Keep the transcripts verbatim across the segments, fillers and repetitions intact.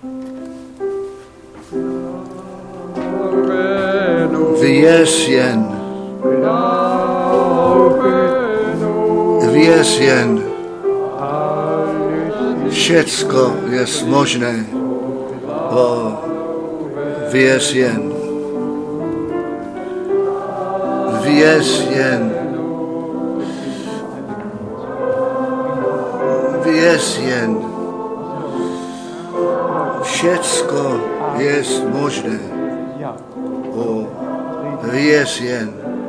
Věř jen. Věř jen. Všecko je možné. O, věř jen. Věř jen. Věř jen. Všecko je možné. O, věř jen.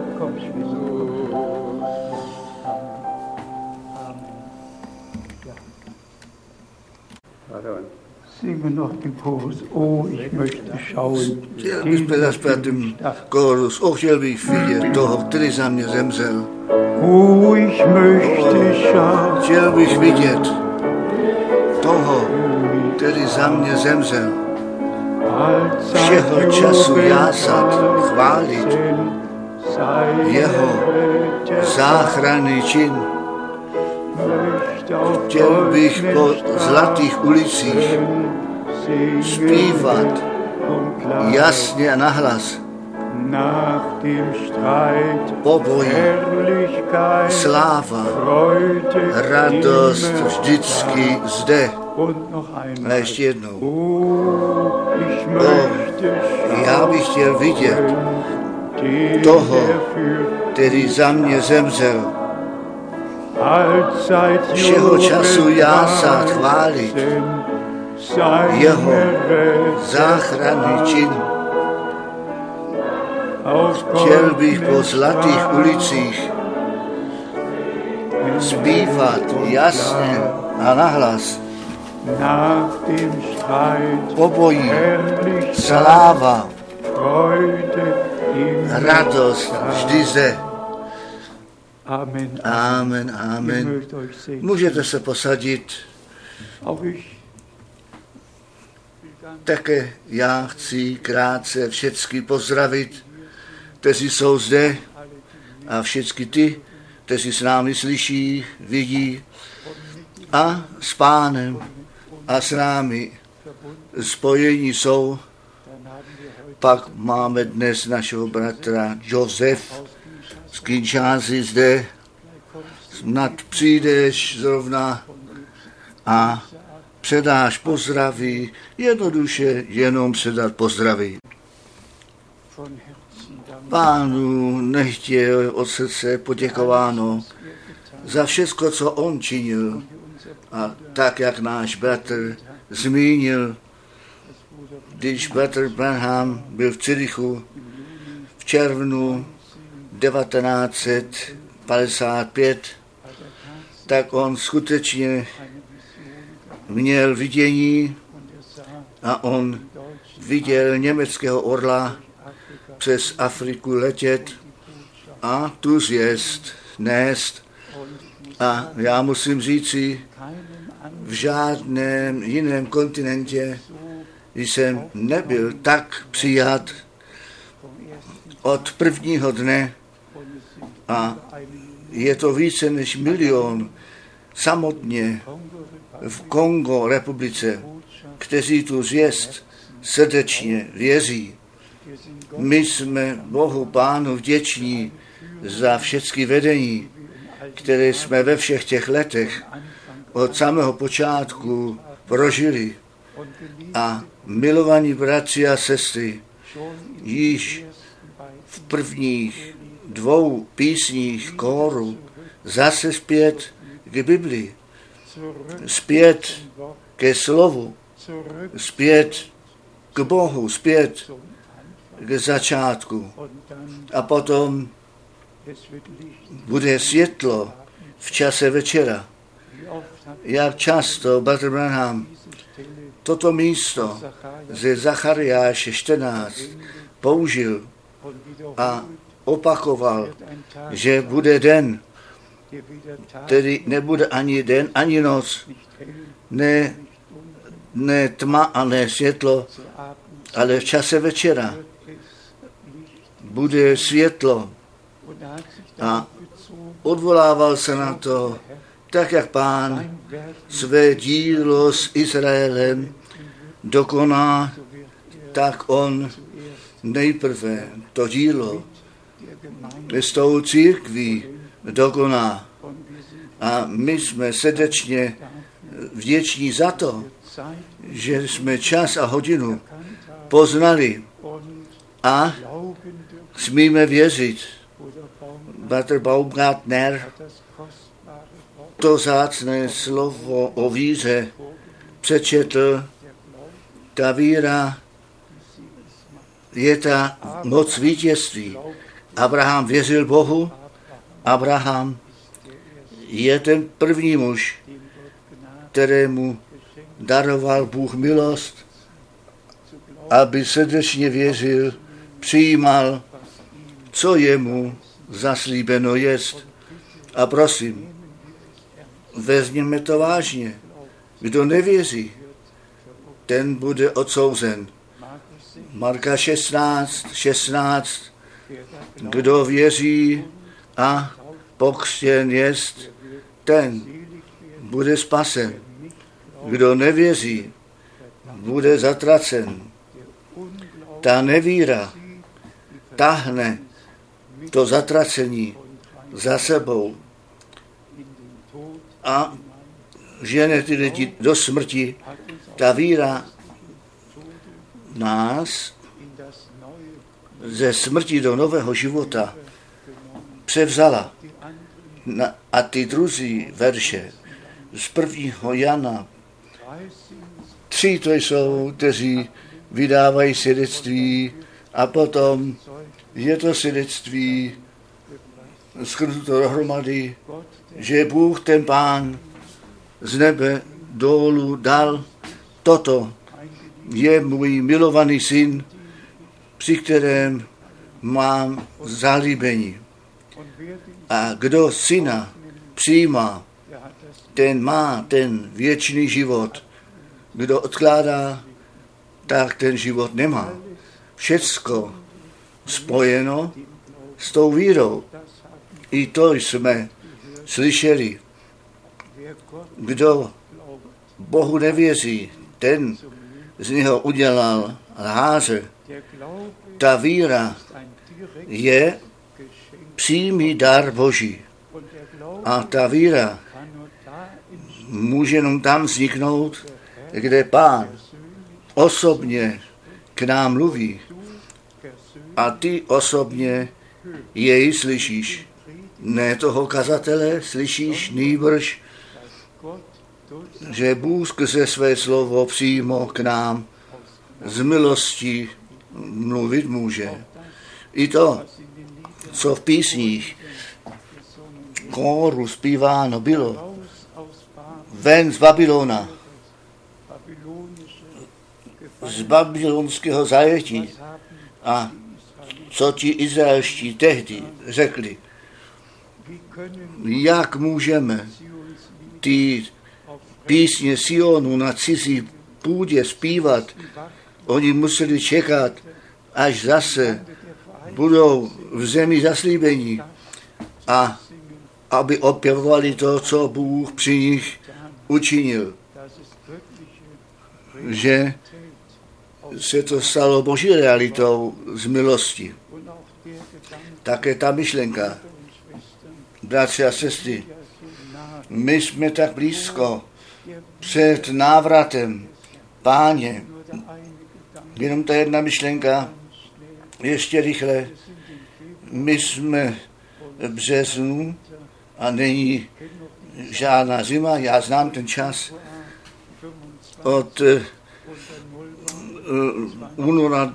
Singen noch den Chorus, oh, ich möchte schauen. Chtěl bych zaspět ten chorus, oh, chtěl bych vidět toho, který za mě zemřel. Oh, ich möchte schauen. Chtěl bych vidět toho, který za mě zemřel. Všeho času jásat, chválit jeho záchranný čin. Chtěl bych po zlatých ulicích zpívat jasně a nahlas. Po boji sláva, radost vždycky zde. A ještě jednou. O, já bych chtěl vidět toho, který za mě zemřel. Všeho času jásat, chválit jeho záchranný čin. Chtěl bych po zlatých ulicích zpívat jasně a nahlas. Po boji sláva, radost vždy zde. Amen. Amen, amen. Můžete se posadit. Také já chci krátce všechny pozdravit, kteří jsou zde, a všechny ty, kteří s námi slyší, vidí a s Pánem a s námi spojení jsou. Pak máme dnes našeho bratra Josef z Kinshasy zde. Snad přijdeš zrovna a předáš pozdraví, jednoduše jenom předat pozdraví. Pánu nechtěl od srdce poděkováno za všechno, co on činil, a tak, jak náš bratr zmínil, když bratr Branham byl v Zürichu v červnu devatenáct set padesát pět, tak on skutečně měl vidění a on viděl německého orla přes Afriku letět a tu zvěst nést. A já musím říci, v žádném jiném kontinentě jsem nebyl tak přijat od prvního dne, a je to více než milion samotně v Kongo republice, kteří tu zvěst srdečně věří. My jsme Bohu Pánu vděční za všechny vedení, které jsme ve všech těch letech od samého počátku prožili. A milovaní bratři a sestry, již v prvních dvou písních kóru zase zpět k Biblii, zpět ke slovu, zpět k Bohu, zpět k začátku. A potom bude světlo v čase večera. Jak často bratr Branham toto místo ze Zachariáše čtrnáct použil a opakoval, že bude den, který nebude ani den, ani noc, ne, ne tma a ne světlo, ale v čase večera bude světlo. A odvolával se na to, tak jak Pán své dílo s Izraelem dokoná, tak on nejprve to dílo s tou církví dokoná. A my jsme srdečně vděční za to, že jsme čas a hodinu poznali a smíme věřit. Bratr Baumgartner to vzácné slovo o víře přečetl. Ta víra je ta moc vítězství. Abraham věřil Bohu. Abraham je ten první muž, kterému daroval Bůh milost, aby srdečně věřil, přijímal, co jemu zaslíbeno jest. A prosím, vezměme to vážně. Kdo nevěří, ten bude odsouzen. Marka šestnáct, šestnáct. Kdo věří a pokřtěn jest, ten bude spasen. Kdo nevěří, bude zatracen. Ta nevíra tahne to zatracení za sebou a žene ty lidi do smrti. Ta víra nás ze smrti do nového života převzala. A ty druzí verše z prvního Jana, tři to jsou, kteří vydávají svědectví a potom je to svědectví shrnuto dohromady, že Bůh ten Pán z nebe dolů dal toto. Je můj milovaný syn, při kterém mám zalíbení. A kdo syna přijímá, ten má ten věčný život. Kdo odkládá, tak ten život nemá. Všecko spojeno s tou vírou. I to jsme slyšeli. Kdo Bohu nevěří, ten z něho udělal lháře. Ta víra je přímý dar Boží. A ta víra může jenom tam vzniknout, kde Pán osobně k nám mluví. A ty osobně jej slyšíš. Ne toho kazatele slyšíš, nýbrž, že Bůh skrze své slovo přímo k nám z milosti mluvit může. I to, co v písních kóru zpíváno bylo, ven z Babylona, z babylonského zajetí. A co ti izraelští tehdy řekli, jak můžeme ty písně Sionu na cizí půdě zpívat. Oni museli čekat, až zase budou v zemi zaslíbení a aby opěvovali to, co Bůh při nich učinil. Že se to stalo Boží realitou z milosti. Také ta myšlenka, bratři a sestry, my jsme tak blízko před návratem Páně. Jenom ta jedna myšlenka, ještě rychle. My jsme v březnu a není žádná zima, já znám ten čas od uh, února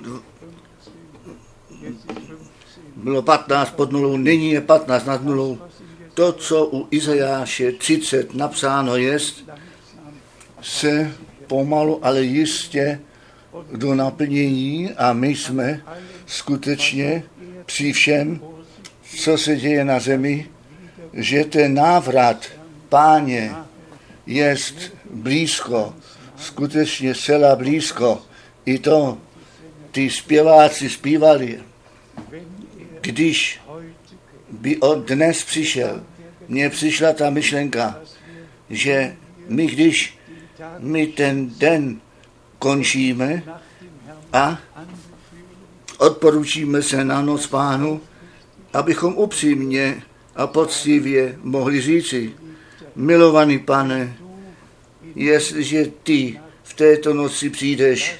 bylo patnáct pod nulou, nyní je patnáct nad nulou. To, co u Izajáše třicet napsáno jest, se pomalu, ale jistě do naplnění a my jsme skutečně při všem, co se děje na zemi, že ten návrat Páně jest blízko, skutečně zcela blízko. I to ty zpěváci zpívali, když by od dnes přišel, mně přišla ta myšlenka, že my když my ten den končíme a odporučíme se na noc Pánu, abychom upřímně a poctivě mohli říci: milovaný Pane, jestliže ty v této noci přijdeš,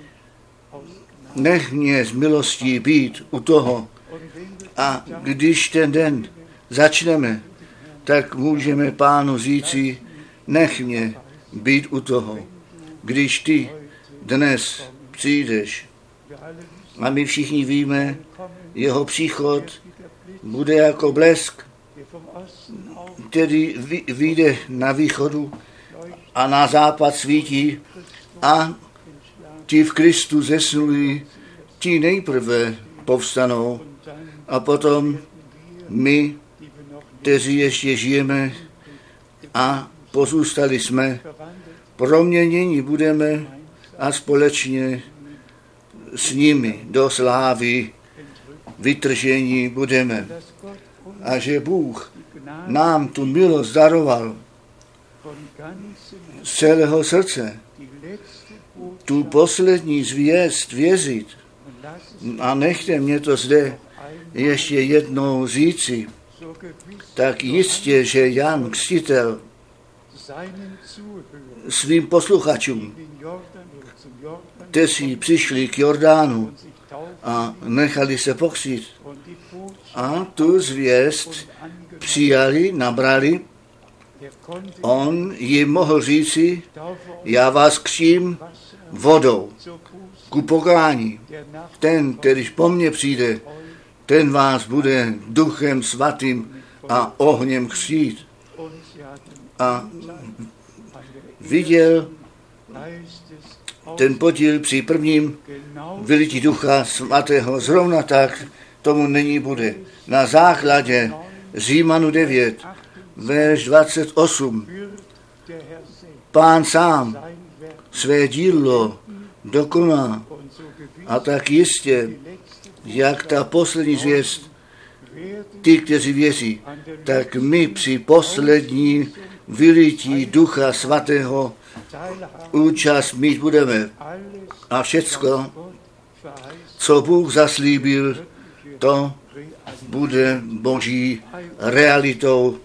nech mě z milostí být u toho. A když ten den začneme, tak můžeme Pánu říci: nech mě být u toho, když ty dnes přijdeš. A my všichni víme, jeho příchod bude jako blesk, který vyjde na východu a na západ svítí, a ti v Kristu zesnulí, ti nejprve povstanou, a potom my, kteří ještě žijeme a pozůstali jsme, proměněni budeme a společně s nimi do slávy vytržení budeme. A že Bůh nám tu milost daroval z celého srdce, tu poslední zvěst věřit. A nechte mě to zde ještě jednou říci, tak jistě, že Jan Křtitel svým posluchačům, kteří přišli k Jordánu a nechali se pokřtít a tu zvěst přijali, nabrali, on jim mohl říci: já vás křtím vodou ku pokání. Ten, který po mně přijde, ten vás bude Duchem Svatým a ohněm křtít. A viděl ten podíl při prvním vylití Ducha Svatého, zrovna tak tomu nyní bude. Na základě Římanu devět, verš dvacet osm. Pán sám své dílo dokoná, a tak jistě, jak ta poslední zvěst, ty, kteří věří, tak my při poslední vylití Ducha Svatého účast mít budeme. A všecko, co Bůh zaslíbil, to bude Boží realitou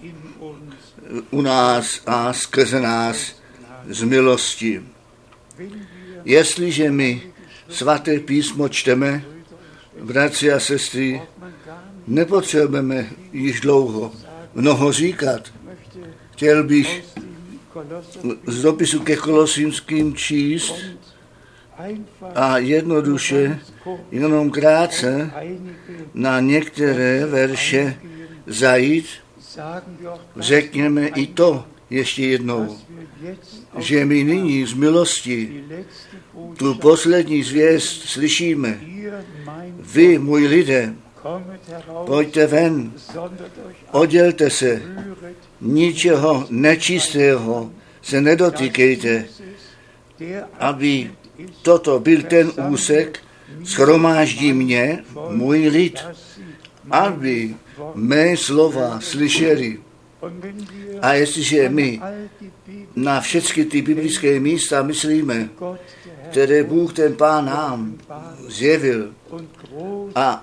u nás a skrze nás z milosti. Jestliže my svaté písmo čteme, bratři a sestry, nepotřebujeme již dlouho mnoho říkat. Chtěl bych z dopisu ke Kolosínským číst a jednoduše, jenom krátce na některé verše zajít. Řekněme i to ještě jednou, že my nyní z milosti tu poslední zvěst slyšíme. Vy, můj lidé, pojďte ven, oddělte se, ničeho nečistého se nedotýkejte, aby toto byl ten úsek, shromáždí mě, můj lid, aby mé slova slyšeli. A jestliže my na všechny ty biblické místa myslíme, které Bůh ten Pán nám zjevil a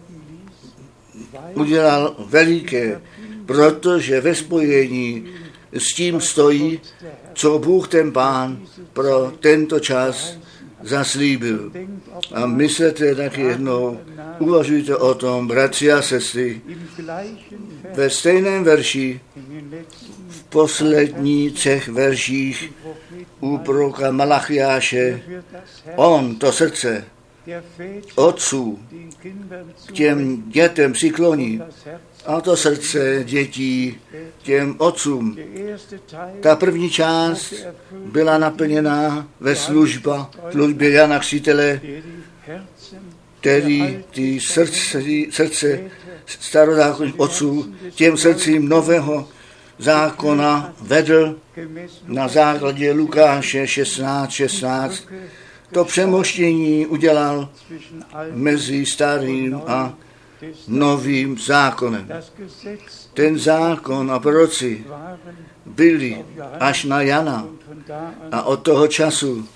udělal veliké, protože ve spojení s tím stojí, co Bůh ten Pán pro tento čas zaslíbil. A myslete tak jednou, uvažujte o tom, bratři a sestry, ve stejném verši, v posledních třech verších u proroka Malachiáše, on to srdce otců k těm dětem přikloní, a to srdce dětí těm otcům. Ta první část byla naplněná ve služba, službě Jana Křtitele, který ty srdce, srdce starozákonních otců těm srdcím nového zákona vedl na základě Lukáše šestnáct šestnáct. To přemoštění udělal mezi starým a novým zákonem. Ten zákon a proroci byli až na Jana a od toho času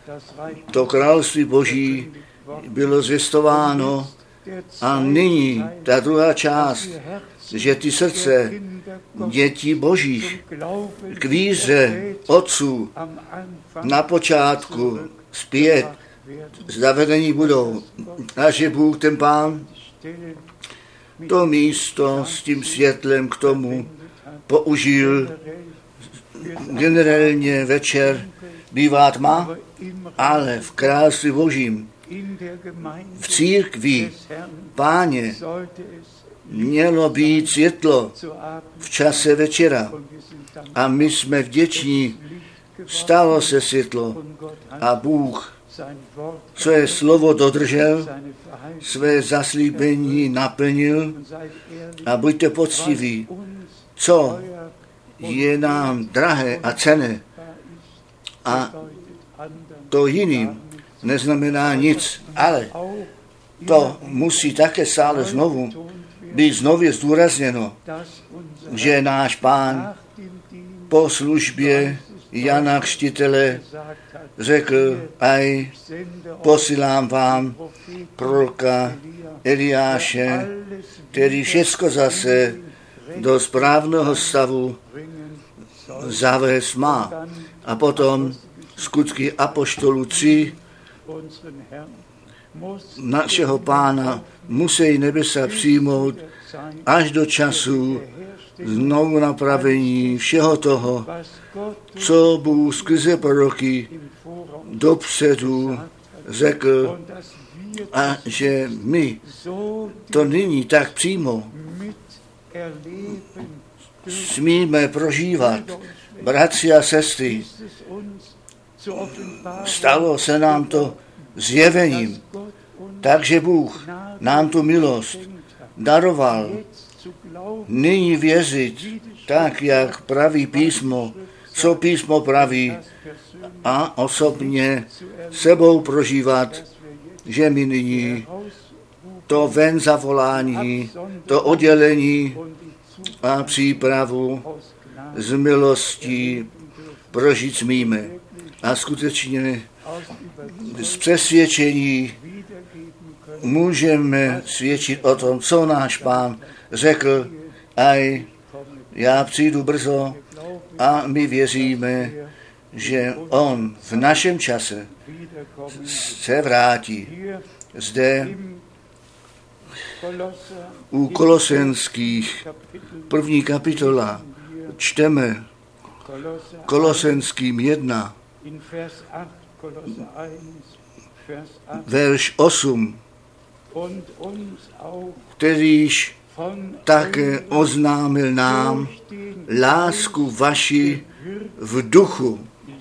To království Boží bylo zvěstováno a nyní ta druhá část, že ty srdce dětí Božích k víře otců na počátku zpět zavedení budou. A že Bůh, ten Pán, to místo s tím světlem k tomu použil. Generálně večer bývá tma, ale v království Božím, v církvi Páně mělo být světlo v čase večera. A my jsme vděční, stalo se světlo a Bůh své slovo dodržel, své zaslíbení naplnil a buďte poctiví, co je nám drahé a cenné a to jiným neznamená nic, ale to musí také stále znovu být znovu zdůrazněno, že náš Pán po službě Jana Křtitele řekl, aj posílám vám proroka Eliáše, který všecko zase do správného stavu zavést má. A potom skutky apoštolů tři našeho Pána musí nebesa přijmout až do času znovu napravení všeho toho, co Bůh skrze proroky dopředu řekl a že my to nyní tak přímo smíme prožívat. Bratři a sestry, stalo se nám to zjevením, takže Bůh nám tu milost daroval. Nyní věřit tak, jak praví písmo, co písmo praví a osobně sebou prožívat, že my nyní to ven zavolání, to oddělení a přípravu z milostí prožít smíme. A skutečně z přesvědčení můžeme svědčit o tom, co náš Pán řekl, aj já přijdu brzo a my věříme, že on v našem čase se vrátí. Zde u Kolosenských první kapitola čteme Kolosenským jedna, verš osm, kterýž také oznámil nám lásku vaši v duchu.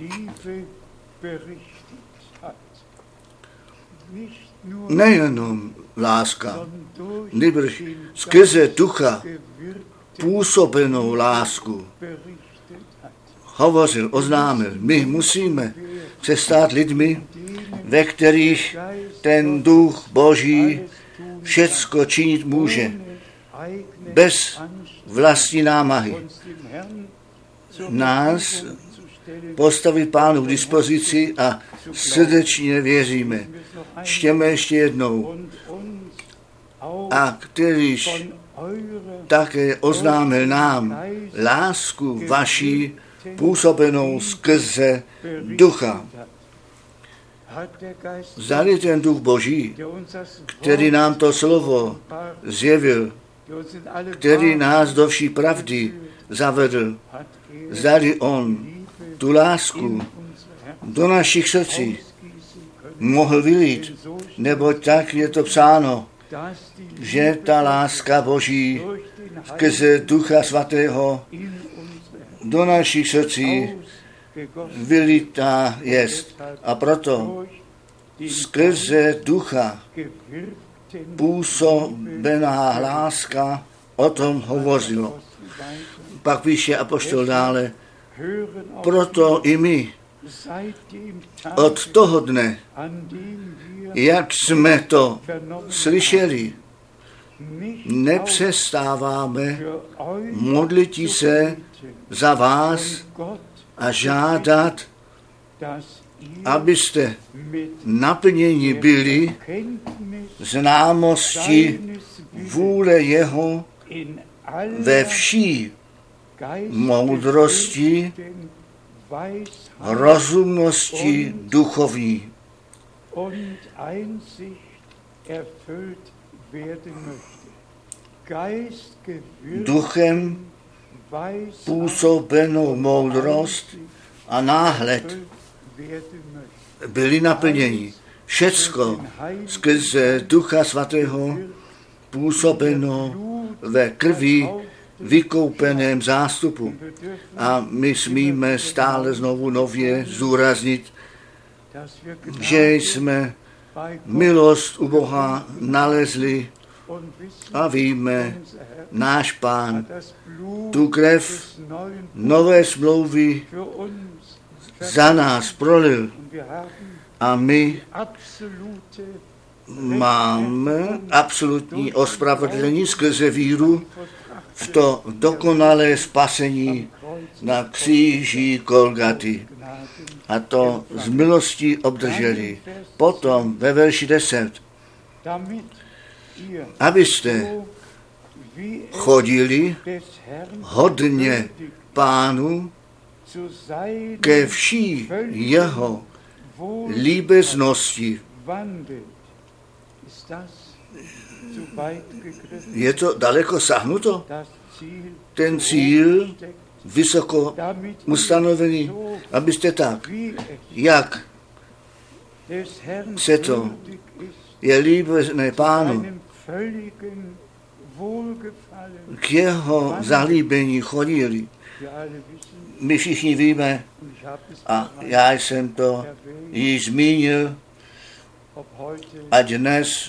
Nejenom láska, nýbrž skrze ducha působenou lásku hovořil, oznámil. My musíme se stát lidmi, ve kterých ten duch Boží všecko činit může, bez vlastní námahy. Nás postavit Pánu k dispozici a srdečně věříme. Čtěme ještě jednou. A kterýž také oznámil nám lásku vaší působenou skrze ducha. Zdali ten duch Boží, který nám to slovo zjevil, který nás do vší pravdy zavedl, zdali on tu lásku do našich srdcí mohl vylít, neboť tak je to psáno, že ta láska Boží skrze Ducha Svatého do našich srdcí vylitá jest. A proto skrze Ducha působená láska o tom hovořilo. Pak píše apoštol dále, proto i my od toho dne, jak jsme to slyšeli, nepřestáváme modlit se za vás a žádat, abyste naplněni byli známosti vůle jeho ve vší moudrosti, rozumnosti duchovní. Duchem působenou moudrost a náhled byli naplněni. Všecko skrze Ducha Svatého působeno ve krvi vykoupeném zástupu. A my smíme stále znovu nově zdůraznit, že jsme milost u Boha nalezli a víme, náš Pán tu krev nové smlouvy za nás prolil a my máme absolutní ospravedlnění skrze víru v to dokonalé spasení na kříži Golgaty. A to z milosti obdrželi. Potom ve verši deset. Abyste chodili hodně Pánu ke vší jeho líbeznosti. Je to daleko sahnuto? Ten cíl vysoko ustanovený, abyste tak, jak se to je líbezné Pánu, k jeho zalíbení chodili. My všichni víme, a já jsem to již zmínil, a dnes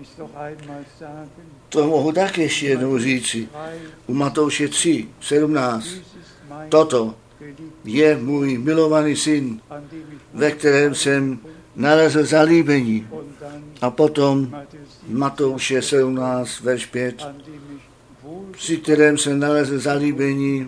to mohu tak ještě jednou říci. U Matouše tři, sedmnáct. Toto je můj milovaný syn, ve kterém jsem nalezl zalíbení. A potom Matouše sedmnáct, verš pět, při kterém jsem nalezl zalíbení,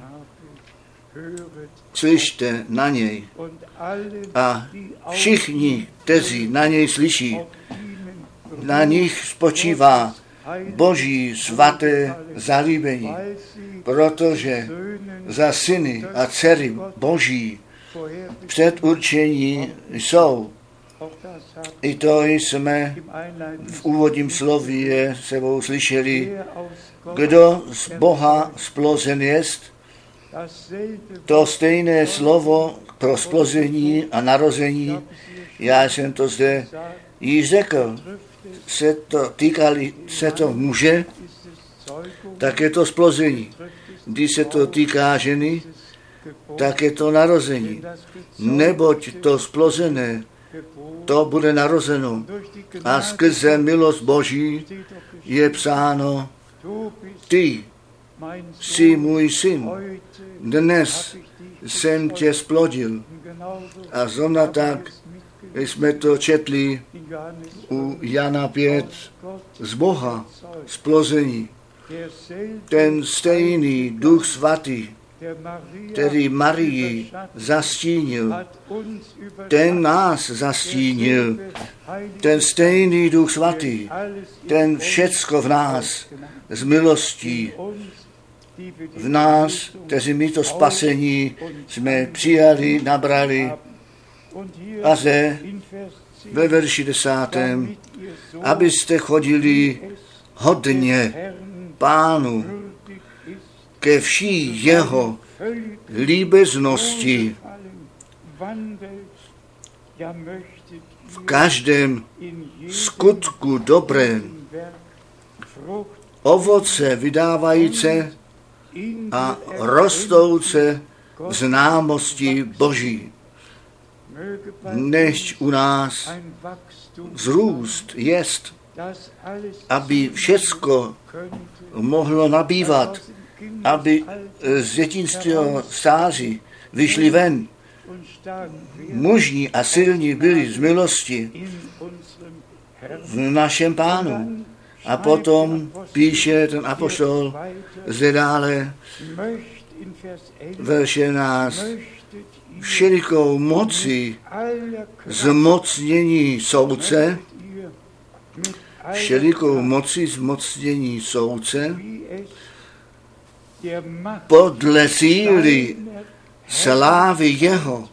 slyšte na něj. A všichni, kteří na něj slyší, na nich spočívá Boží svaté zalíbení, protože za syny a dcery Boží předurčení jsou. I to jsme v úvodním slově sebou slyšeli, kdo z Boha splozen jest, to stejné slovo pro splození a narození, já jsem to zde již řekl, se to týkali se to muže, tak je to splození. Když se to týká ženy, tak je to narození. Neboť to splozené, to bude narozeno. A skrze milost Boží je psáno, ty jsi můj syn, dnes jsem tě splodil. A zrovna tak jsme to četli u Jana pět, z Boha splození. Ten stejný Duch Svatý, který Marii zastínil, ten nás zastínil. Ten stejný Duch Svatý, ten všecko v nás z milostí, v nás, kteří my to spasení jsme přijali, nabrali. A zde ve verši desátém, abyste chodili hodně Pánu ke vší jeho líbeznosti v každém skutku dobrém, ovoce vydávající a rostouce v známosti Boží. Než u nás vzrůst jest, aby všecko mohlo nabývat, aby z dětinského stáří vyšli ven, mužní a silní byli z milosti v našem Pánu. A potom píše ten apoštol zde dále, verš jedenáct, všelikou moci zmocnění soudce, všelikou moci zmocnění soudce, podle síly slávy jeho,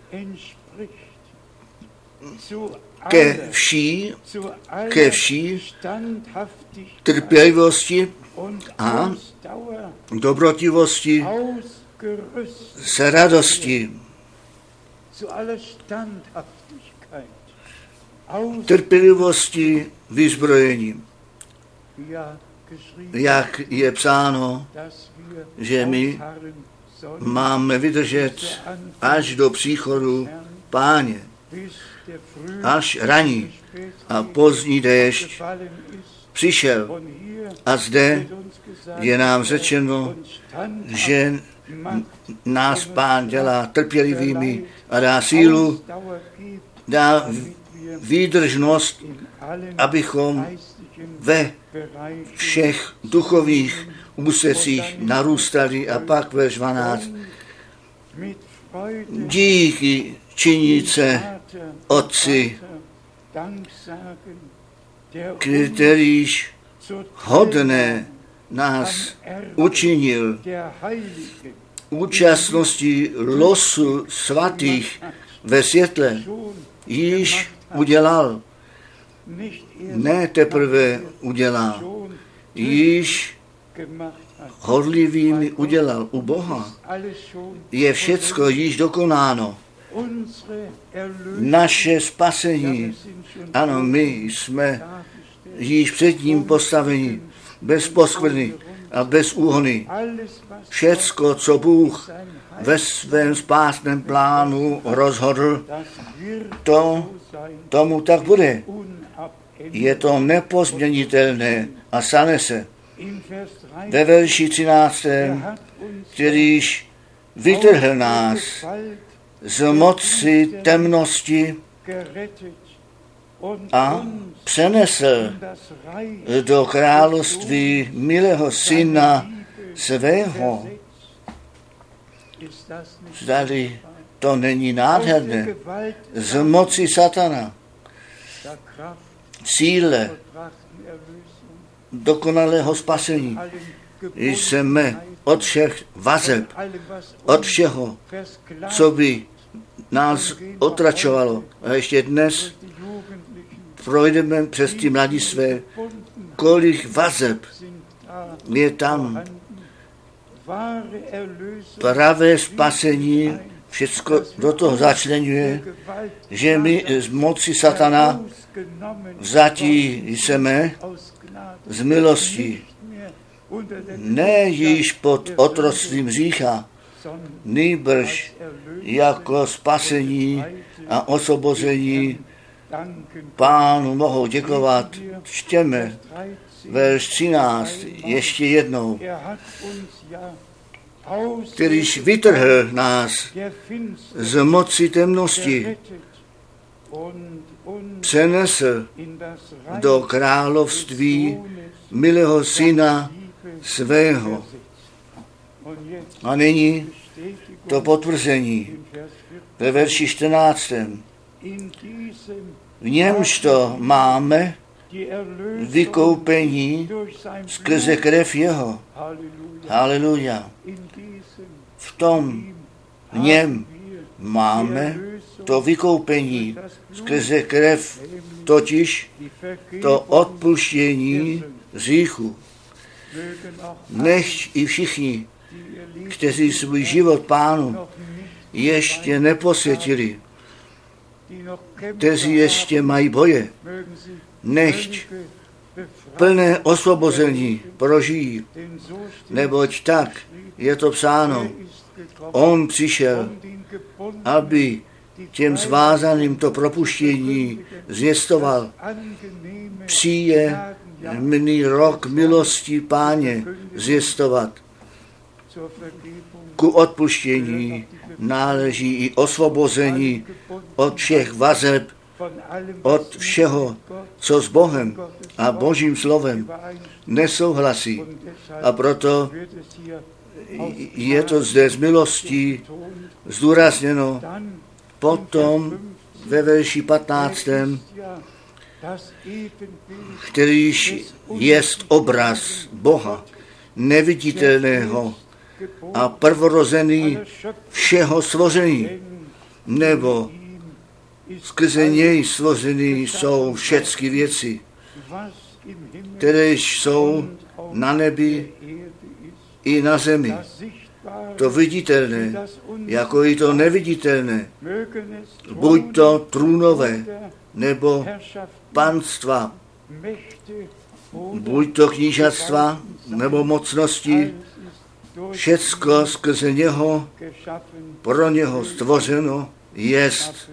ke vší, ke vší trpělivosti a dobrotivosti s radostí. Trpělivosti vyzbrojením. Jak je psáno, že my máme vydržet až do příchodu Páně, až raní a pozdní déšť přišel. A zde je nám řečeno, že nás Pán dělá trpělivými a dá sílu, dá výdržnost, abychom ve všech duchovních úsecích narůstali. A pak verš dvanáct. Díky činíce Otci, kterýž hodné nás učinil účastnosti losu svatých ve světle, již udělal, ne teprve udělá, již horlivými udělal u Boha. Je všecko již dokonáno. Naše spasení, ano, my jsme již před ním postaveni, bez poskvrny a bez úhony. Všecko, co Bůh ve svém spásném plánu rozhodl, to tomu tak bude. Je to nepozměnitelné a stane se. Ve verši třináctém, kterýž vytrhl nás z moci temnosti a přenesl do království milého syna svého. Zdali to není nádherné. Z moci satana, síle dokonalého spasení jsme od všech vazeb, od všeho, co by nás otračovalo. A ještě dnes projdeme přes ty mladistvé, kolik vazeb je tam. Pravé spasení všecko do toho začleňuje, že my z moci satana vzatí jsme z milosti, ne již pod otroctvím hřícha, nýbrž jako spasení a osvobození Pánu mohou děkovat. Čtěme verš třináct ještě jednou. Kterýž vytrhl nás z moci temnosti, přenesl do království milého syna svého. A nyní to potvrzení ve verši čtrnáctém. V němž to máme vykoupení skrze krev jeho. Haleluja. V tom v něm máme to vykoupení skrze krev, totiž to odpuštění hříchu. Nechť i všichni, kteří svůj život Pánu ještě neposvětili, kteří ještě mají boje, nechť plné osvobození prožijí, neboť tak je to psáno. On přišel, aby těm zvázaným to propuštění zvěstoval. Příjemný rok milosti Páně zvěstovat. Ku odpuštění náleží i osvobození od všech vazeb, od všeho, co s Bohem a Božím slovem nesouhlasí. A proto je to zde z milostí zdůrazněno. Potom ve verši patnáctém, kterýž jest obraz Boha, neviditelného a prvorozený všeho stvoření, nebo skrze něj stvořený jsou všechny věci, které jsou na nebi i na zemi. To viditelné, jako i to neviditelné, buď to trůnové, nebo panstva, buď to knížatstva, nebo mocnosti, všecko skrze něho, pro něho stvořeno jest.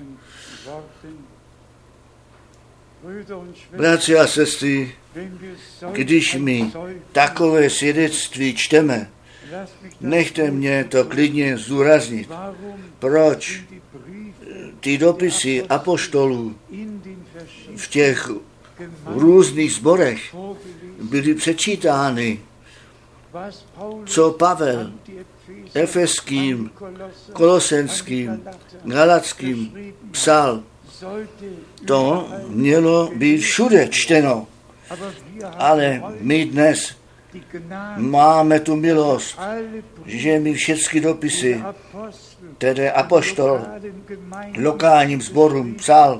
Bratři a sestry, když my takové svědectví čteme, nechte mě to klidně zdůraznit. Proč ty dopisy apoštolů v těch různých sborech byly přečítány, co Pavel Efeským, Kolosenským, Galackým psal. To mělo být všude čteno. Ale my dnes máme tu milost, že my všechny dopisy, které apoštol lokálním sborům psal,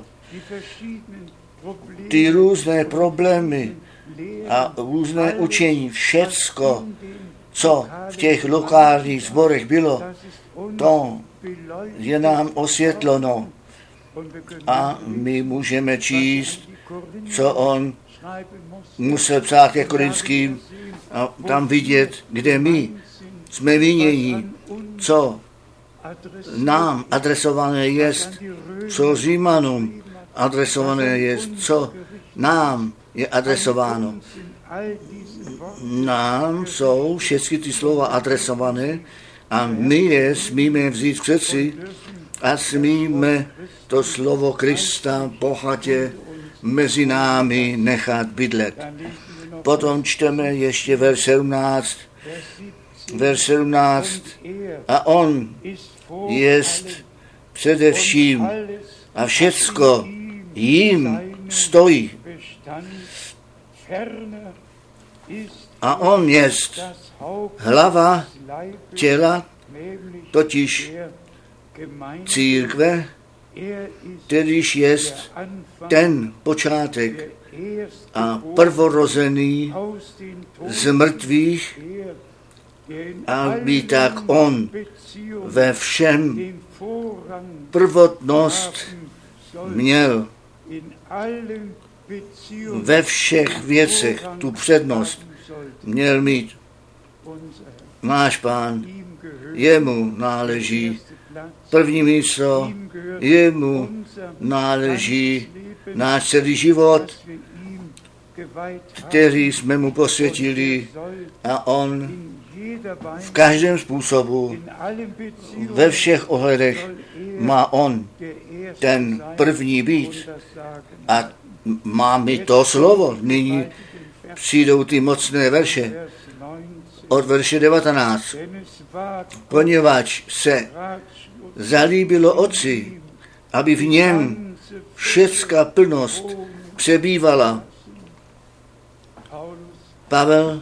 ty různé problémy a různé učení, všecko, co v těch lokálních sborech bylo, to je nám osvětleno. A my můžeme číst, co on musel psát ke Korinským a tam vidět, kde my jsme vinění, co nám adresované jest, co Římanům adresované jest, co nám je adresováno. Nám jsou všechny ty slova adresované a my je smíme vzít k srdci a smíme to slovo Krista bohatě mezi námi nechat bydlet. Potom čteme ještě verš sedmnáct. Verš sedmnáct. A on jest především a všecko jím stojí. A on jest hlava těla, totiž církve, kterýž jest ten počátek a prvorozený z mrtvých, aby tak on ve všem prvotnost měl. Ve všech věcech tu přednost měl mít. Náš Pán, jemu náleží první místo, jemu náleží náš celý život, který jsme mu posvětili a on v každém způsobu, ve všech ohledech má on ten první být. A má mi to slovo. Nyní přijdou ty mocné verše od verše devatenáct. Poněvadž se zalíbilo Otci, aby v něm všecká plnost přebývala. Pavel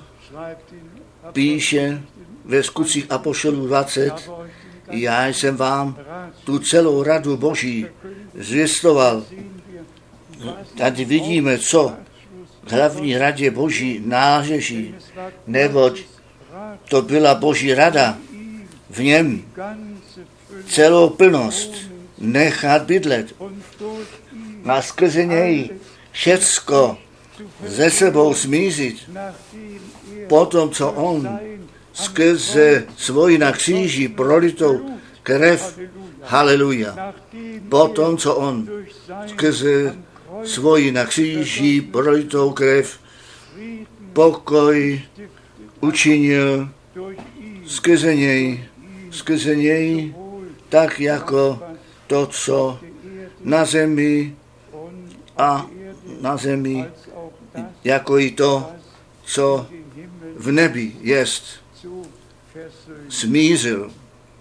píše ve Skutcích apoštolů dvacet, já jsem vám tu celou radu Boží zvěstoval. Tady vidíme, co hlavní radě Boží náleží, neboť to byla Boží rada v něm celou plnost nechat bydlet a skrze něj všecko ze sebou smířit. Potom, co on skrze svoji na kříži prolitou krev, haleluja, potom, co on skrze svoji na kříži prolitou krev pokoj učinil skrze něj, skrze něj, tak jako to, co na zemi a na zemi, jako i to, co v nebi jest. smířil.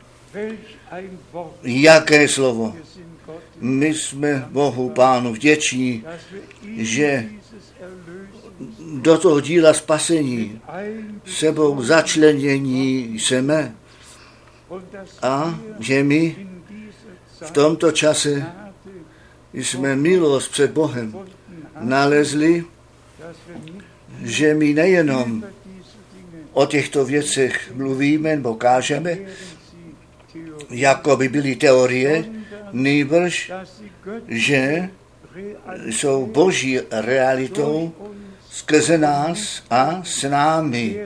Jaké slovo? My jsme Bohu Pánu vděční, že do toho díla spasení sebou začlenění jsme a že my v tomto čase jsme milost před Bohem nalezli, že my nejenom o těchto věcech mluvíme nebo kážeme, jako by byly teorie, nýbrž, že jsou boží realitou skrze nás a s námi.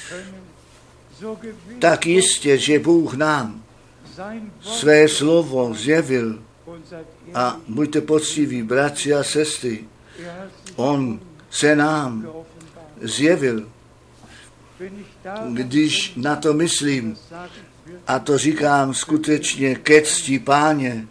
Tak jistě, že Bůh nám své slovo zjevil a buďte poctiví, bratři a sestry, on se nám zjevil. Když na to myslím, a to říkám skutečně ke cti Páně,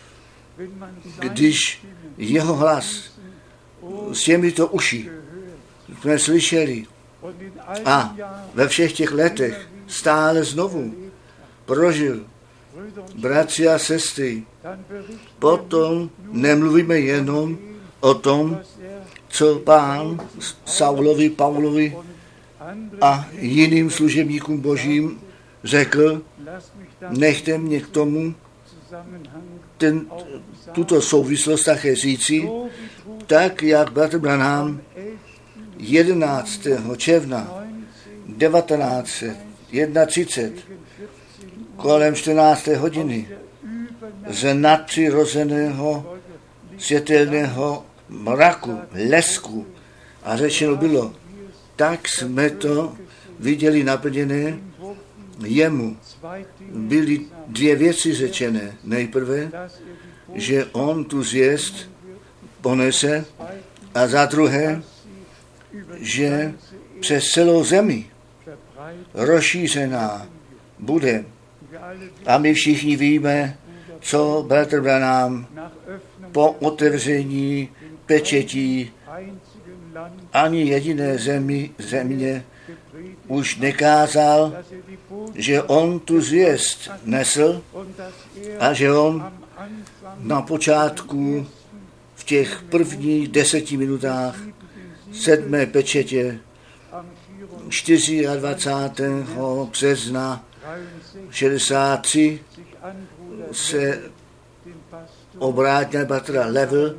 když jeho hlas s těmito uši jsme slyšeli a ve všech těch letech stále znovu prožil, bratři a sestry, potom nemluvíme jenom o tom, co Pán Saulovi, Paulovi a jiným služebníkům božím řekl, nechte mě k tomu ten, tuto souvislost také říci, tak jak bratr Branham jedenáctého června devatenáct set třicet jedna kolem čtrnácté hodiny z nadpřirozeného světelného mraku, lesku a řečeno bylo, tak jsme to viděli naplněné jemu. Byly dvě věci řečené. Nejprve, že on tu zvěst ponese a za druhé, že přes celou zemi rozšířená bude. A my všichni víme, co bratr Branham po otevření pečetí ani jediné zemi, země už nekázal, že on tu zvěst nesl a že on na počátku v těch prvních deseti minutách sedmé pečetě dvacátého čtvrtého března šedesát tři se obrátil na bratra Level,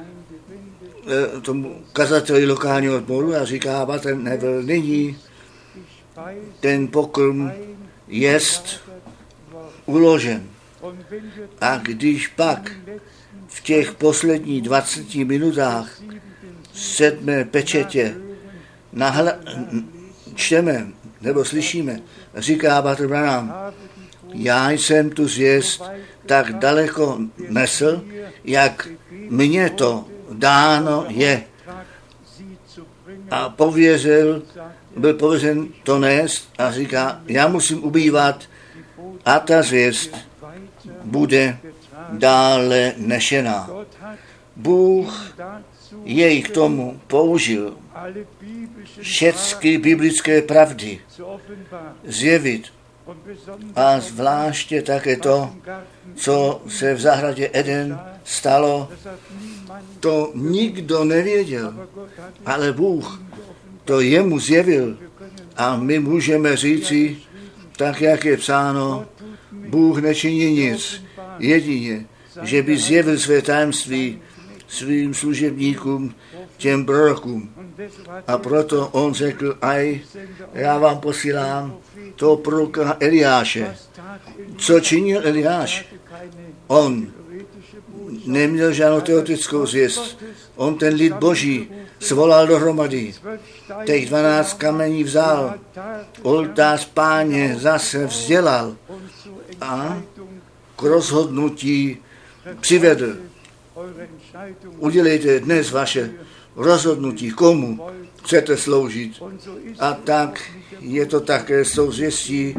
tomu kazateli lokálního odboru a říká, bratr Level, nyní ten pokrm jest uložen. A když pak v těch posledních dvaceti minutách sedmé pečetě nahla, čteme nebo slyšíme, říká bratr Branham, já jsem tu zvěst tak daleko nesl, jak mně to dáno je. A pověřil, byl pověřen to nést a říká, já musím ubývat a ta zvěst bude dále nešená. Bůh jej k tomu použil všechny biblické pravdy zjevit a zvláště také to, co se v zahradě Eden stalo, to nikdo nevěděl, ale Bůh to jemu zjevil a my můžeme říci, tak jak je psáno, Bůh nečiní nic, jedině, že by zjevil své tajemství svým služebníkům, těm prorokům. A proto on řekl, aj, já vám posílám toho proroka Eliáše. Co činil Eliáš? On neměl žádnou teoretickou zvěst. On ten lid boží svolal dohromady. Těch dvanáct kamení vzal. Oltář Páně zase vzdělal a k rozhodnutí přivedl. Udělejte dnes vaše rozhodnutí, komu chcete sloužit. A tak je to také s tou zvěstí,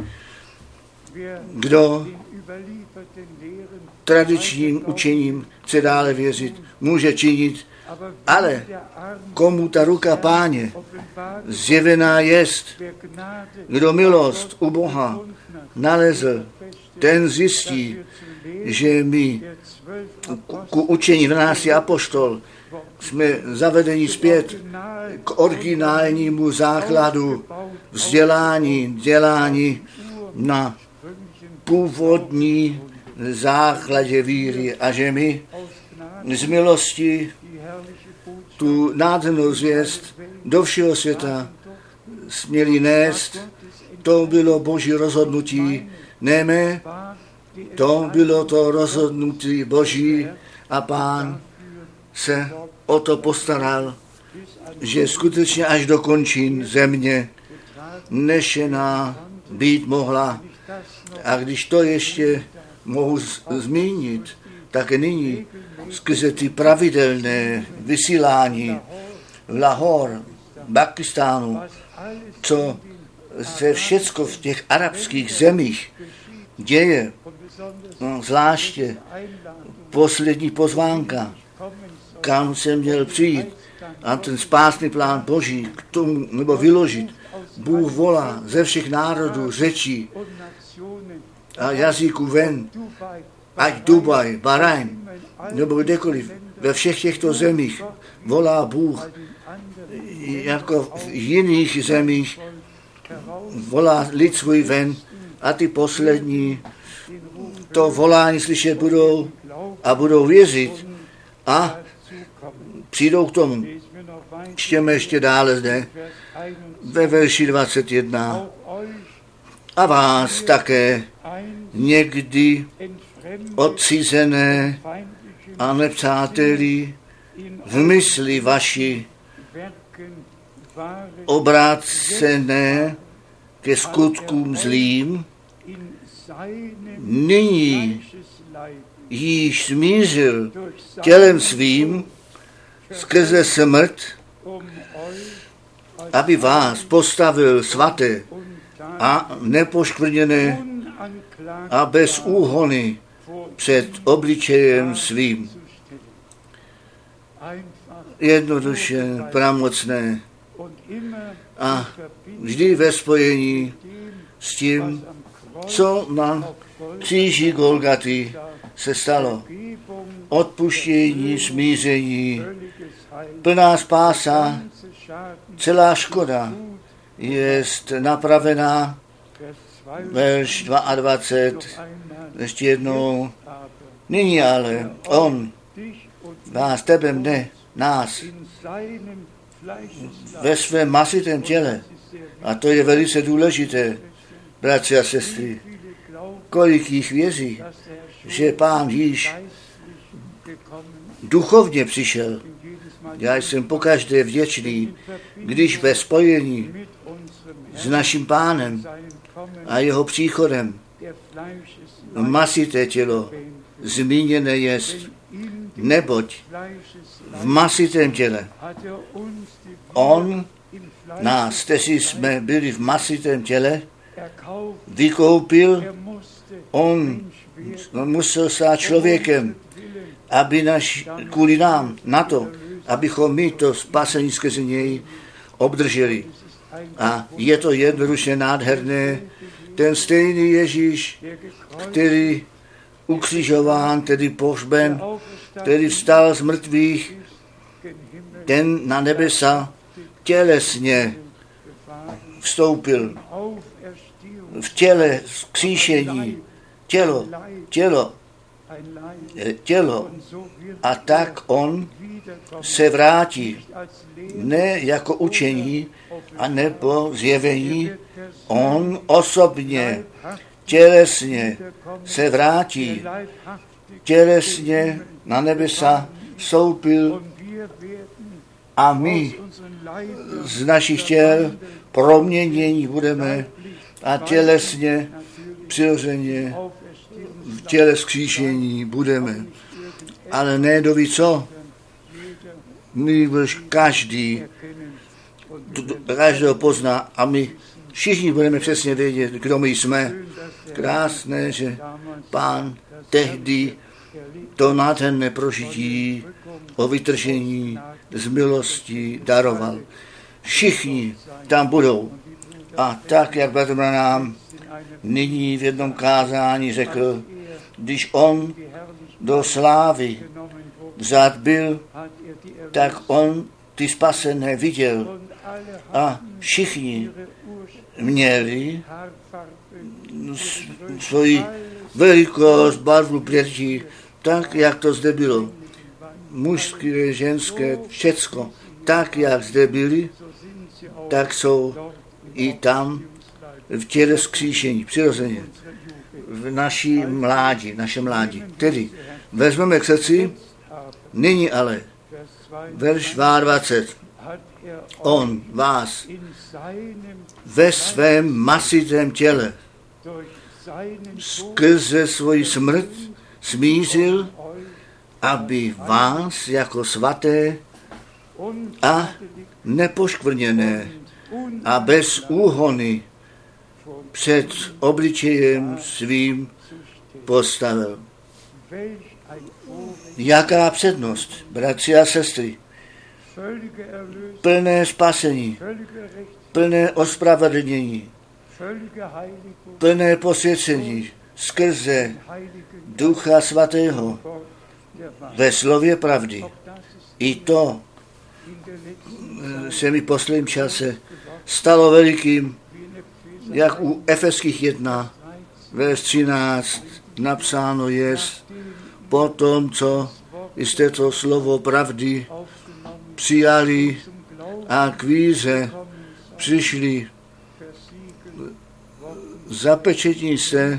kdo tradičním učením chce dále věřit, může činit Ale komu ta ruka Páně zjevená jest, kdo milost u Boha nalezl, ten zjistí, že my ku učení dvanácti apoštol jsme zavedeni zpět k originálnímu základu vzdělání, dělání na původní základě víry a že my z milosti tu nádhernou zvěst do všeho světa směli nést. To bylo Boží rozhodnutí, ne mé, to bylo to rozhodnutí Boží a Pán se o to postaral, že skutečně až do končin země nešená být mohla. A když to ještě mohu z- zmínit, tak nyní skrze ty pravidelné vysílání v Lahore, v Pakistánu, co se všecko v těch arabských zemích děje, no, zvláště poslední pozvánka, kam jsem měl přijít a ten spásný plán Boží k tomu, nebo vyložit. Bůh volá ze všech národů, řečí a jazyků ven, ať Dubaj, Bahrain, nebo kdekoliv, ve všech těchto zemích volá Bůh, jako v jiných zemích volá lid svůj ven a ty poslední to volání slyšet budou a budou věřit a přijdou k tomu. Čtěme ještě dále zde ve verši dvacet jedna. A vás také někdy odcizené a nepřátelí v mysli vaši obrácené ke skutkům zlým, nyní již smířil tělem svým skrze smrt, aby vás postavil svaté a nepoškvrněné a bez úhony před obličejem svým. Jednoduše, pramocné a vždy ve spojení s tím, co na kříži Golgaty se stalo. Odpuštění, smíření, plná spása, celá škoda jest napravená. Verš dvacet dva, ještě jednou. Nyní ale on, vás, tebe, mne, nás, ve svém masitém těle, a to je velice důležité, bratři a sestry, kolik jich věří, že Pán již duchovně přišel. Já jsem pokaždé vděčný, když ve spojení s naším Pánem a jeho příchodem masité tělo zmíněné jest, neboť v masitém těle on nás, kteří jsme byli v masitém těle, vykoupil, on, on musel stát člověkem, aby naš, kvůli nám, na to, abychom my to spasení skrze něj obdrželi. A je to jednoduše nádherné, ten stejný Ježíš, který ukřižován, tedy pohřben, který vstal z mrtvých, ten na nebesa tělesně vstoupil. V těle vzkříšení, tělo, tělo, tělo. A tak on se vrátí, ne jako učení, a nebo zjevení, on osobně, tělesně se vrátí, tělesně na nebesa vstoupil a my z našich těl proměnění budeme a tělesně, přirozeně v těle vzkříšení budeme. Ale ne doví co. My každý, každého pozná a my všichni budeme přesně vědět, kdo my jsme. Krásné, že Pán tehdy to nádherné prožití o vytržení z milosti daroval. Všichni tam budou. A tak, jak bratr Branham nyní v jednom kázání řekl, když on do slávy vzat byl, tak on ty spasené viděl. A všichni měli svoji velikost, barvu pleti, tak, jak to zde bylo. Mužské, ženské, všecko. Tak, jak zde byli, tak jsou i tam v těle vzkříšení, přirozeně. V naší mládí, naše mládí. Tedy vezmeme k srdci, nyní ale, verš dvacet dva. On vás ve svém masitém těle skrze svoji smrt smířil, aby vás jako svaté a nepoškvrněné a bez úhony před obličejem svým postavil. Jaká přednost, bratři a sestry, plné spasení, plné ospravedlnění, plné posvěcení skrze Ducha Svatého ve slově pravdy. I to se mi v posledním čase stalo velikým, jak u Efeských jedna, verš třináct, napsáno je, po tom, co jste to slovo pravdy přijali a k víře přišli, zapečetní se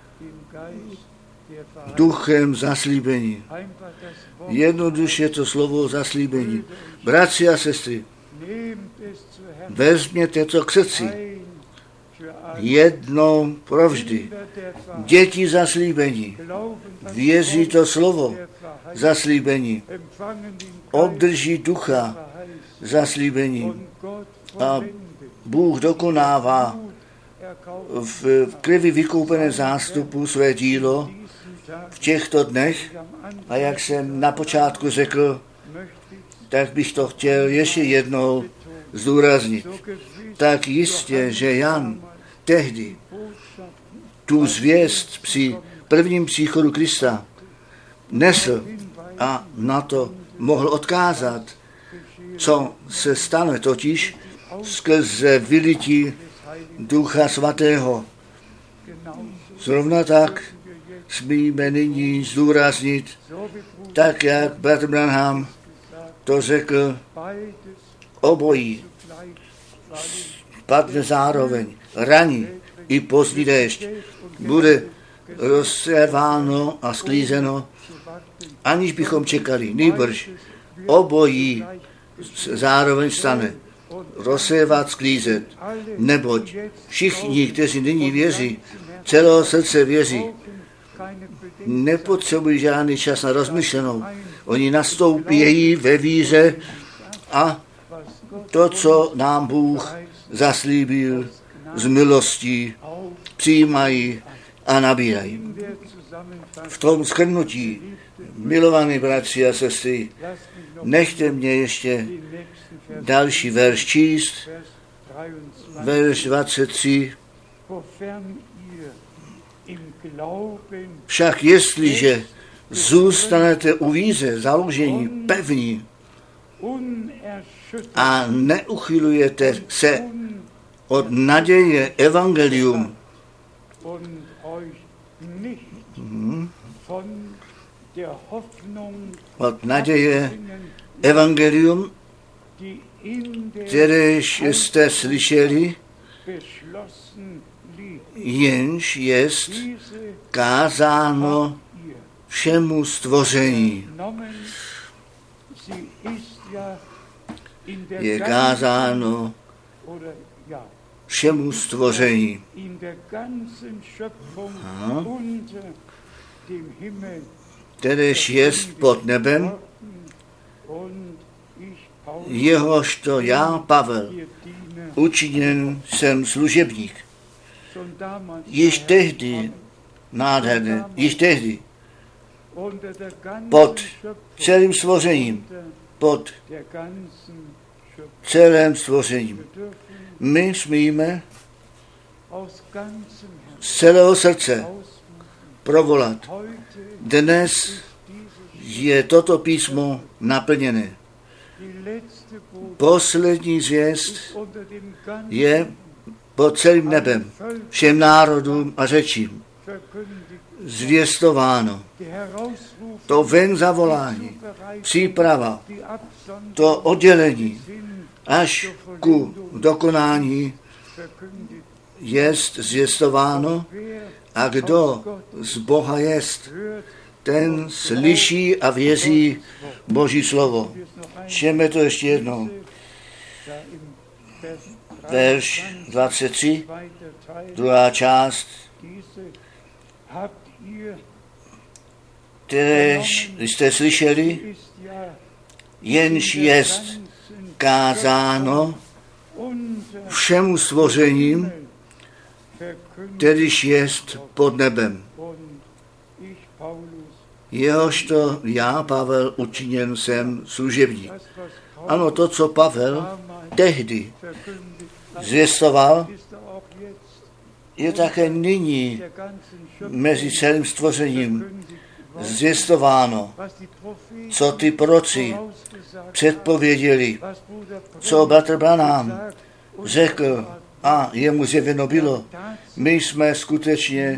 duchem zaslíbení. Jednoduše to slovo zaslíbení. Bratři a sestry, vezměte to k srdci. Jednou provždy. Děti zaslíbení. Věří to slovo zaslíbení. Obdrží ducha zaslíbení. A Bůh dokonává v krvi vykoupené zástupu své dílo v těchto dnech. A jak jsem na počátku řekl, tak bych to chtěl ještě jednou zdůraznit. Tak jistě, že Jan tehdy tu zvěst při prvním příchodu Krista nesl a na to mohl odkázat, co se stane totiž skrze vylití Ducha Svatého. Zrovna tak smíme nyní zdůraznit, tak jak bratr Branham to řekl, obojí padne zároveň, raní i pozdní déšť, bude rozséváno a sklízeno, aniž bychom čekali, nýbrž obojí zároveň stane, rozsévat, sklízet, neboť všichni, kteří nyní věří, celého srdce věří, nepotřebují žádný čas na rozmyšlenou. Oni nastoupí ve víře a to, co nám Bůh zaslíbil z milostí, přijímají a nabírají. V tom shrnutí, milovaní bratři a sestry, nechte mě ještě další verš číst, verš dvacet tři. Však jestliže zůstanete u víře, založení pevní a neuchylujete se od naděje evangelium, hmm. od naděje evangelium, kteréž jste slyšeli, jenž jest kázáno všemu stvoření. Je kázáno všemu stvoření. Aha. Kteréž jest pod nebem, jehožto já, Pavel, učiněn jsem služebník. Již tehdy, nádherné, již tehdy pod celým stvořením, pod celým stvořením. My smíme z celého srdce provolat. Dnes je toto písmo naplněné. Poslední zvěst je pod celým nebem, všem národům a řečím zvěstováno. To ven zavolání, příprava, to oddělení až ku dokonání jest zvěstováno, a kdo z Boha jest, ten slyší a věří Boží slovo. Čteme to ještě jednou. Verš dvacet tři, druhá část, kteréž jste slyšeli, jenž jest kázáno všemu stvořením, kterýž jest pod nebem. Jehožto já, Pavel, učiněn jsem služebník. Ano, to, co Pavel tehdy zvěstoval, je také nyní mezi celým stvořením zvěstováno, co ty proroci předpověděli, co bratr Branham řekl a jemu zjeveno bylo. My jsme skutečně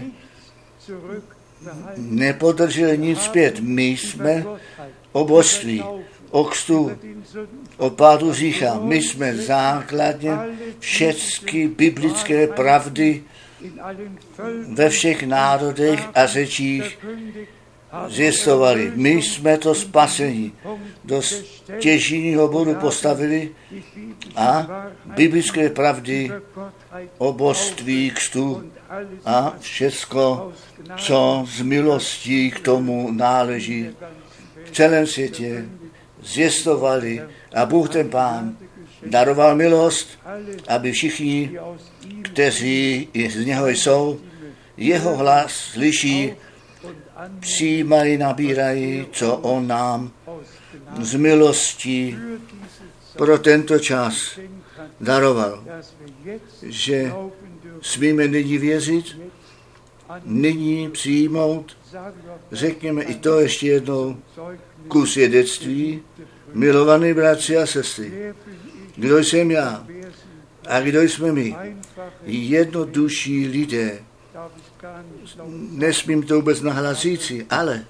nepodrželi nic zpět. My jsme o božství, o křtu, o pádu řícha. My jsme základně všechny biblické pravdy ve všech národech a řečích zvěstovali. My jsme to spasení do stěžejního bodu postavili a biblické pravdy o božství, křtu a všecko, co z milostí k tomu náleží, v celém světě zvěstovali a Bůh ten Pán daroval milost, aby všichni, kteří z něho jsou, jeho hlas slyší, přijímají, nabírají, co on nám z milostí pro tento čas daroval. Že smíme nyní věřit, nyní přijmout, řekněme i to ještě jednou, ku svědectví, milovaní bratři a sestry. Kdo jsem já a kdo jsme my? Jednodušší lidé. Nesmím to vůbec nahlas říci, ale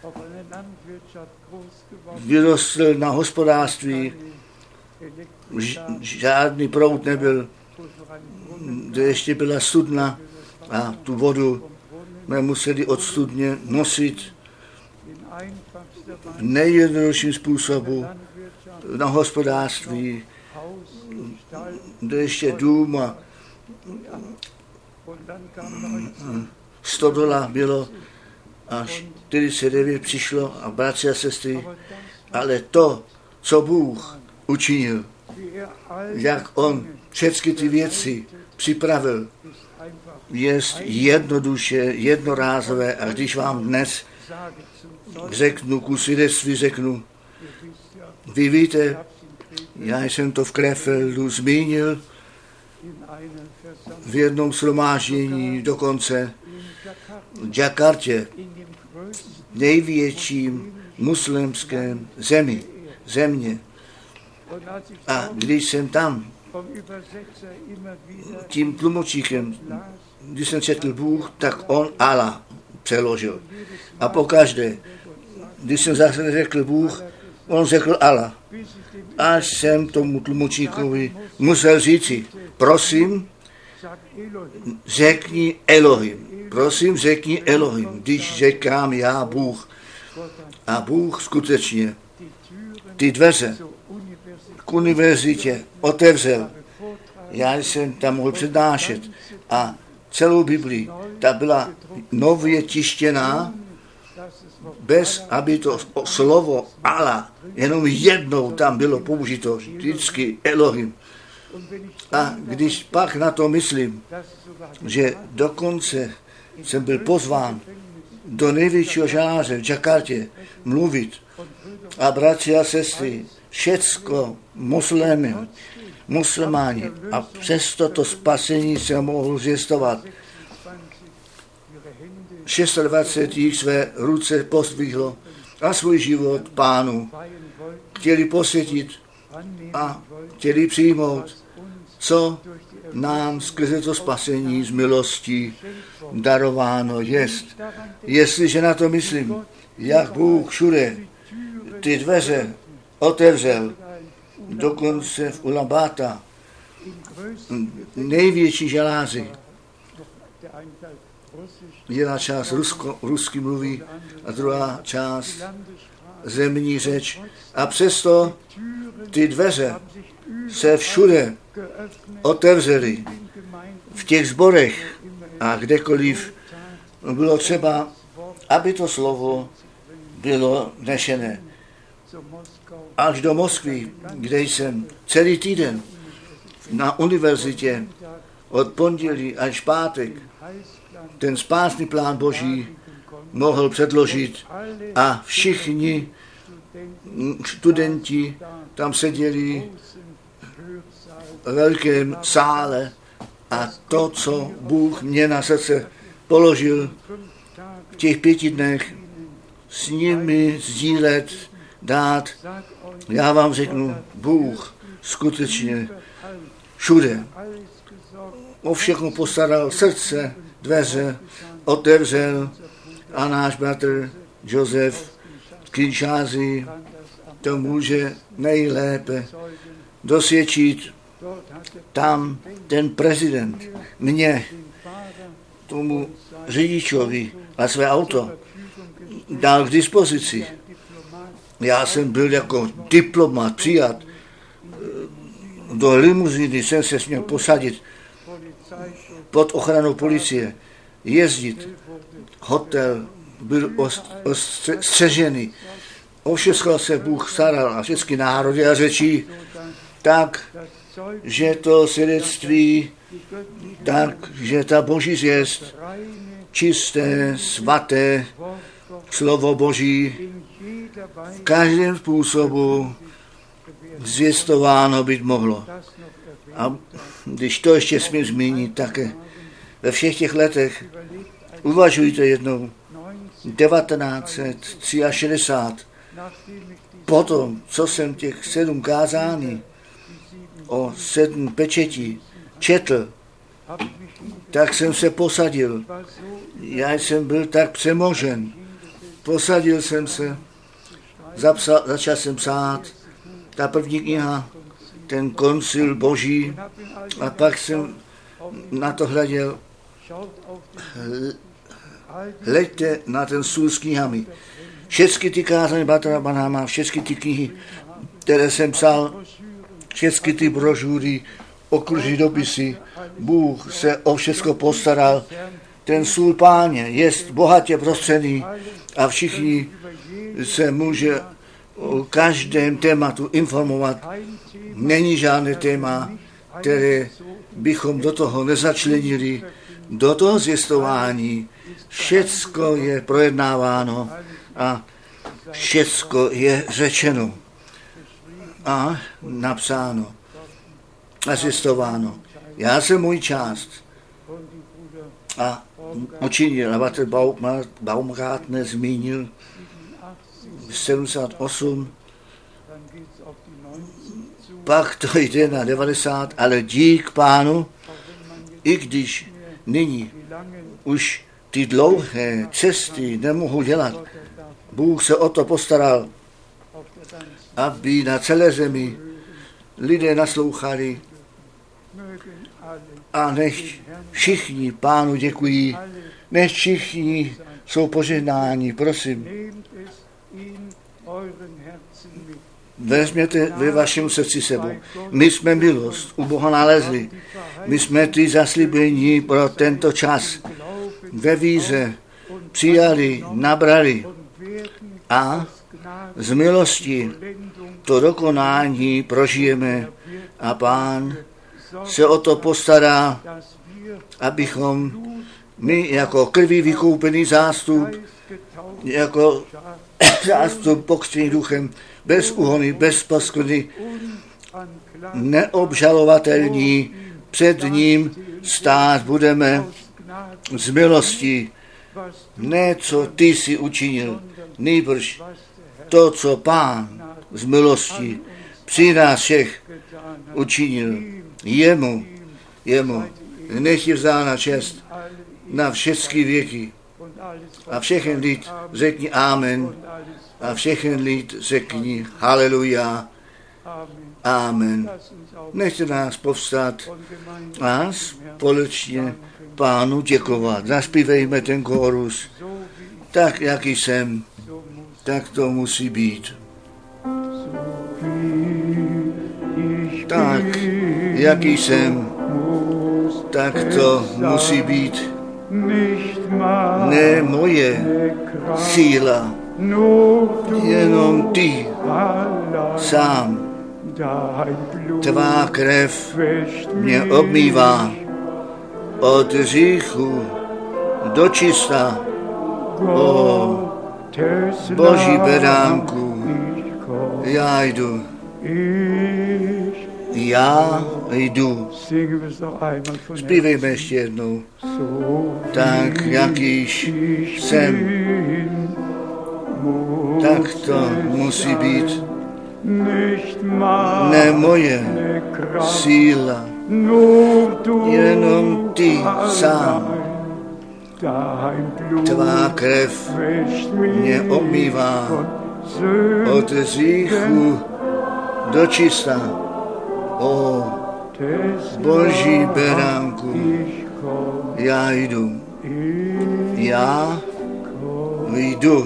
vyrostl na hospodářství, žádný proud nebyl, kde ještě byla studna a tu vodu jsme museli od studně nosit v nejjednodušším způsobu na hospodářství, kde ještě dům a sto dolarů bylo a čtyřicet devět přišlo a bratři a sestry, ale to, co Bůh učinil, jak on všechny ty věci připravil, je jednoduše, jednorázové. A když vám dnes řeknu, ku svědectví řeknu, vy víte, já jsem to v Krefeldu zmínil, v jednom shromáždění dokonce v Jakartě, největším muslimském zemi, země. A když jsem tam tím tlumočíkem, když jsem četl Bůh, tak on Allah přeložil. A pokaždé, když jsem zase řekl Bůh, on řekl Allah. Až jsem tomu tlumočíkovi musel říci, prosím, řekni Elohim. Prosím, řekni Elohim, když říkám já Bůh. A Bůh skutečně ty dveře k univerzitě otevřel. Já jsem tam mohl přednášet a celou Biblii, ta byla nově tištěná, bez, aby to slovo Allah jenom jednou tam bylo použito, vždycky Elohim. A když pak na to myslím, že dokonce jsem byl pozván do největšího žáře v Jakartě mluvit. A bratři a sestry, všecko muslimy, muslimáni, a přesto to spasení se mohlo zvěstovat. dvacet šest jich své ruce pozdvihlo a svůj život Pánu chtěli posvětit a chtěli přijmout, co nám skrze to spasení z milostí darováno jest. Jestliže na to myslím, jak Bůh všude ty dveře otevřel, dokonce v Ulaanbaatar, největší žaláři, jedna část rusko, rusky mluví a druhá část zemní řeč. A přesto ty dveře se všude otevřely v těch sborech a kdekoliv bylo třeba, aby to slovo bylo nešené. Až do Moskvy, kde jsem celý týden na univerzitě od pondělí až pátek ten spásný plán Boží mohl předložit a všichni studenti tam seděli v velkém sále a to, co Bůh mě na srdce položil v těch pěti dnech, s nimi sdílet, dát. Já vám řeknu, Bůh skutečně všude o všechno postaral, srdce, dveře otevřel a náš bratr Josef z Kinshasy to může nejlépe dosvědčit. Tam ten prezident mě, tomu řidičovi a své auto dal k dispozici. Já jsem byl jako diplomat přijat do limuzíny, jsem se směl posadit pod ochranou policie, jezdit. Hotel byl ostřežený. O všechno se Bůh staral a všechny národy a řečí tak, že to svědectví, tak, že ta Boží zvěst, čisté, svaté slovo Boží v každém způsobu zvěstováno být mohlo. A když to ještě smím zmínit také, ve všech těch letech uvažujte jednou devatenáct set šedesát tři, potom, co jsem těch sedm kázání o sedm pečetí četl, tak jsem se posadil. Já jsem byl tak přemožen. Posadil jsem se, zapsal, začal jsem psát, ta první kniha, ten koncil Boží, a pak jsem na to hleděl. Hleďte na ten stůl s knihami. Všechny ty kázání bratra Branhama, všechny ty knihy, které jsem psal, všechny ty brožury, okružní dopisy, Bůh se o všechno postaral. Ten stůl Páně jest bohatě prostřený a všichni se může o každém tématu informovat. Není žádné téma, které bychom do toho nezačlenili, do toho zvěstování. Všecko je projednáváno a všecko je řečeno a napsáno a zvěstováno. Já jsem můj část a učinil, a bratr Baumgartner zmínil sedmdesát osm, pak to jde na devadesát, ale dík Pánu, i když nyní už ty dlouhé cesty nemohu dělat, Bůh se o to postaral, aby na celé zemi lidé naslouchali a nech všichni Pánu děkují, nech všichni jsou požehnáni, prosím. Vezměte ve vašem srdci sebou. My jsme milost u Boha nalezli. My jsme ty zaslíbení pro tento čas ve víře přijali, nabrali a z milosti to dokonání prožijeme a Pán se o to postará, abychom My jako krví vykoupený zástup, jako zástup pokřtěný duchem, bez úhony, bez paskvrny, neobžalovatelní, před ním stát budeme z milosti. Ne, co ty jsi učinil, nýbrž to, co Pán z milosti při nás všech učinil. Jemu, jemu, nech je vzána čest na všechny věky. A všechen lid řekni amen. A všechen lid řekni haleluja. Amen. Nechte nás povstat a společně Pánu děkovat. Zaspívejme ten chorus. Tak, jaký jsem, tak to musí být. Tak, jaký jsem, tak to musí být. Ne moje síla, jenom ty sám. Tvá krev mě obmývá od hříchu do čista. O Boží beránku, já jdu. Já jdu. Zpívejme ještě jednou. Tak, jakýž jsem, tak to musí být. Ne moje síla, jenom ty sám. Tvá krev mě obmývá od hříchu do čista. O Boží beránku, já jdu. Já jdu.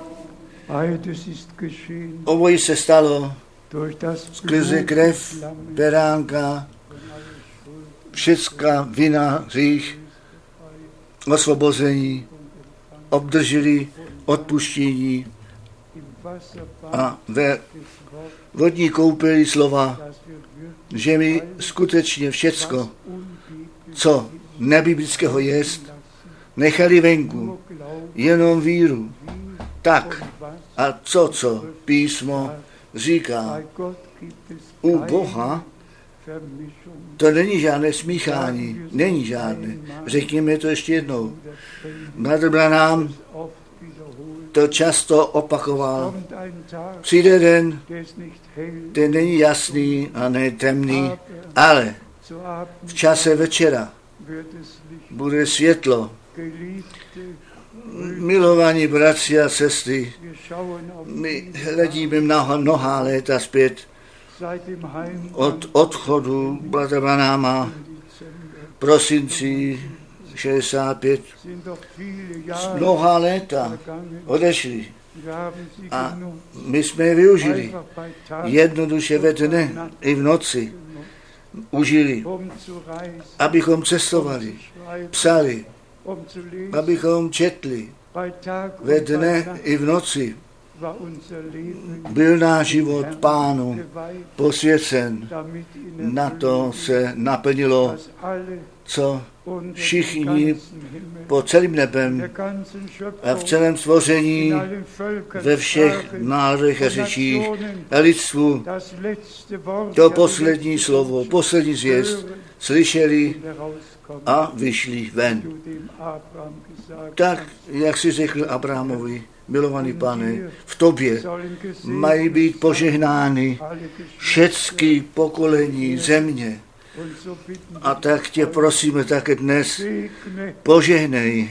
Obojí se stalo skrze krev beránka, všecká vina, hřích, osvobození, obdrželi odpuštění a ve vodní koupeli slova, že mi skutečně všecko, co nebiblického jest, nechali venku, jenom víru. Tak, a co, co písmo říká, u Boha to není žádné smíchání, není žádné. Řekněme to ještě jednou. Bratr Branham to často opakoval. Přijde den, ten není jasný a ne temný, ale v čase večera bude světlo. Milovaní bratři a sestry, my hledíme mnoha, mnoha léta zpět od odchodu bratra Branhama prosinci šedesát pět. Mnoha léta odešli a my jsme je využili. Jednoduše ve dne i v noci užili, abychom cestovali, psali, abychom četli. Ve dne i v noci byl náš život Pánu posvěcen. Na to se naplnilo, co všichni po celým nebem a v celém stvoření, ve všech národech a řečích a lidstvu to poslední slovo, poslední zvěst slyšeli a vyšli ven. Tak, jak si řekl Abrahamovi, milovaný Pane, v tobě mají být požehnány všechny pokolení země. A tak tě prosíme také dnes, požehnej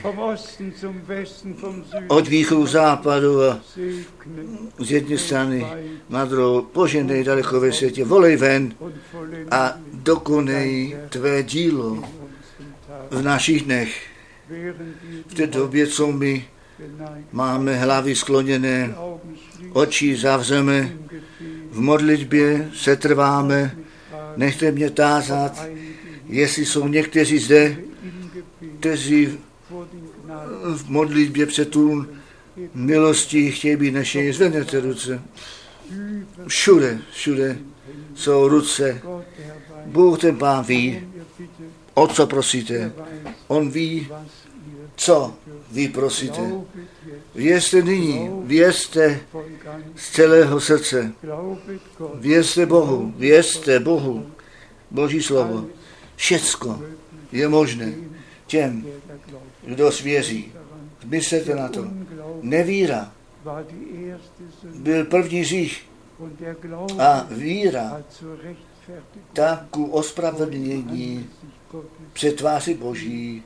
od východu západu a z jedné strany na druhou, požehnej daleko ve světě, volej ven a dokonej tvé dílo v našich dnech. V té době, co my máme hlavy skloněné, oči zavřeme, v modlitbě se trváme, nechte mě tázat, jestli jsou někteří zde, kteří v modlitbě před tu milostí chtějí být nešení. Zvedněte ruce. Všude, všude jsou ruce. Bůh ten Pán ví, o co prosíte. On ví, co vy prosíte. Věřte nyní, věřte z celého srdce. Věřte Bohu, věřte Bohu. Boží slovo. Všecko je možné těm, kdo svěří. Myslete na to. Nevíra byl první hřích a víra tak ku ospravedlnění před tváří Boží.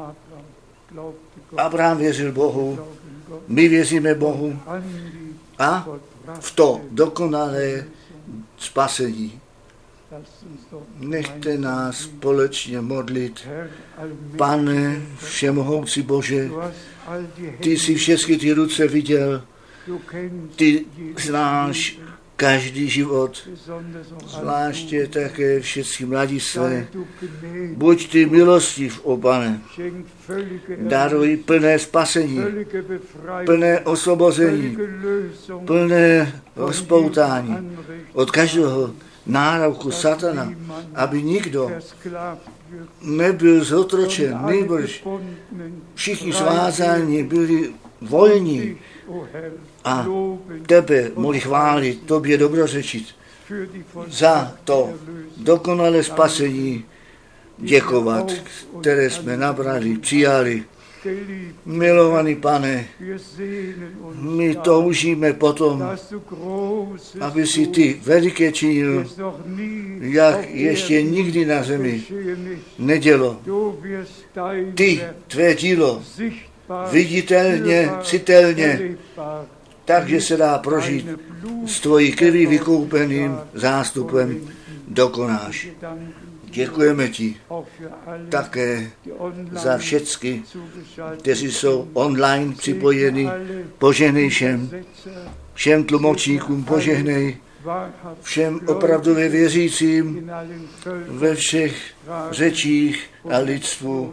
Abraham věřil Bohu, my věříme Bohu a v to dokonalé spasení. Nechte nás společně modlit. Pane všemohoucí Bože, ty jsi všechny ty ruce viděl, ty znáš každý život, zvláště také všechny mladistvé. Buď ty milostiv, o Pane, daruj plné spasení, plné osvobození, plné rozpoutání od každého nároku satana, aby nikdo nebyl zotročen, nejbrž všichni svázáni byli volní a tebe mohli chválit, tobě dobrořečit za to dokonalé spasení, děkovat, které jsme nabrali, přijali. Milovaný Pane, my toužíme potom, aby si ty veliké činil, jak ještě nikdy na zemi nedělo. Ty, tvé dílo, viditelně, citelně, takže se dá prožít s tvojí krví vykoupeným zástupem dokonáš. Děkujeme ti také za všechny, kteří jsou online připojeni. Požehnej všem, všem tlumočníkům, požehnej všem opravdově věřícím ve všech řečích a lidstvu.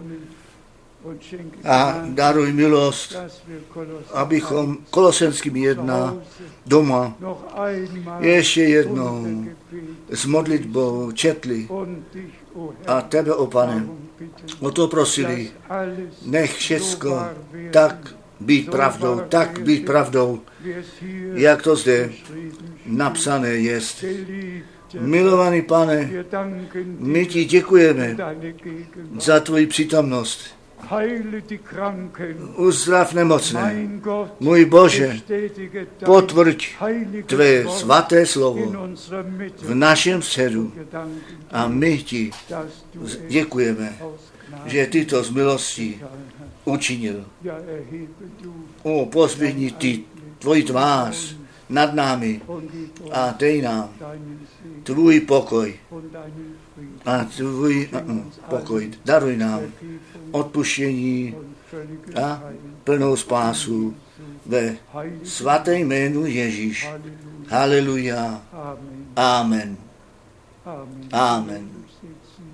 A daruj milost, abychom Kolosenským jedna doma ještě jednou s modlitbou četli a tebe, o Pane, o to prosili. Nech všecko tak být pravdou, tak být pravdou, jak to zde napsané jest. Milovaný Pane, my ti děkujeme za tvoji přítomnost. Uzdrav nemocné. Můj Bože, potvrď tvé svaté slovo v našem středu a my ti děkujeme, že ty to z milostí učinil. O, pozvihni ty tvoji tvář nad námi a dej nám tvůj pokoj a tvůj uh, pokoj. Daruj nám odpuštění a plnou spásu ve svatém jménu Ježíš. Haleluja. Amen. Amen.